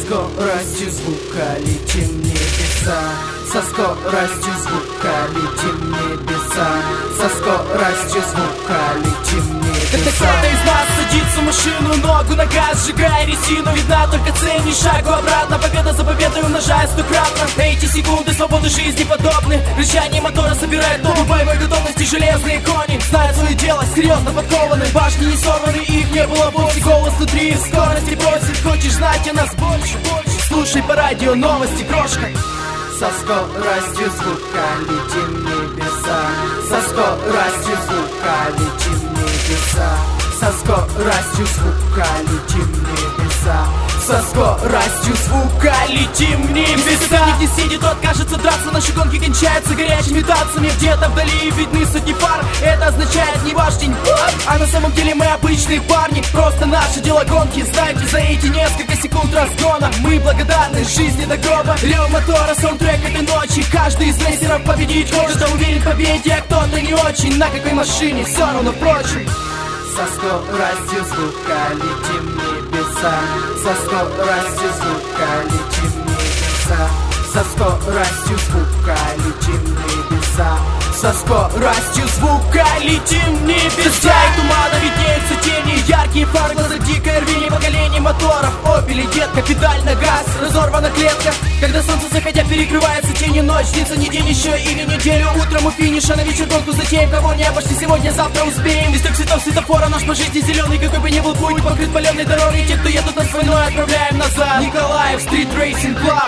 скоростью звука летим в небеса. Со скоростью звука летим в небеса. Со скоростью звука летим в небеса. Когда кто-то из нас садится в машину, ногу на газ, сжигая резину, видна только цель, ни шагу обратно. Победа за победой умножая стократно. Эти секунды свободы жизни подобны. Рычание мотора собирает новую боевой готовности. Железные кони знают свое дело, серьезно подкованы. Башни не сорваны, их не было вовсе. Голос внутри скорости просит: хочешь знать о нас больше? Слушай по радио новости, крошка. Со скоростью звука летим в небеса. Со скоростью звука летим в небеса. Со скоростью звука летим в небеса. Со скоростью звука летим в небеса. Никто не сидит, тот кажется драться. Наши гонки кончаются горячими танцами. Где-то вдали видны сотни фар. Это означает не ваш день, а на самом деле мы обычные парни. Просто наше дело гонки. Знаете, за эти несколько секунд разгона мы благодарны жизни до гроба. Рев мотора, саундтрек этой ночи. Каждый из рейсеров победить может. Кто-то уверен в победе, а кто-то не очень. На какой машине, все равно впрочем. Со скоростью звука летим в небеса. Со скоростью звука летим в небеса. Со скоростью звука летим в небеса. Со скоростью звука летим в небеса. И тумана виднеются тени, яркие фары, глаза, дикое рвение поколений моторов. Опели, детка, педаль на газ, разорвана клетка. Когда солнце заходя перекрывается тени, ночь длится не день еще или неделю. Утром у финиша на вечергонку затеем, кого не обошли сегодня, завтра успеем. Без трех цветов светофора наш по жизни зеленый, какой бы ни был путь, покрыт паленой дорогой. Те, кто едут на двойной, отправляем назад. Николаев, Street Racing Club.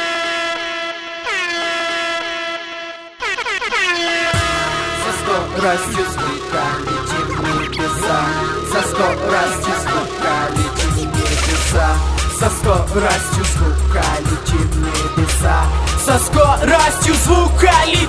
Со скоростью звука летим в небеса. Со скоростью звука летим в небеса. Со скоростью звука летим в небеса. Со скоростью звука летим.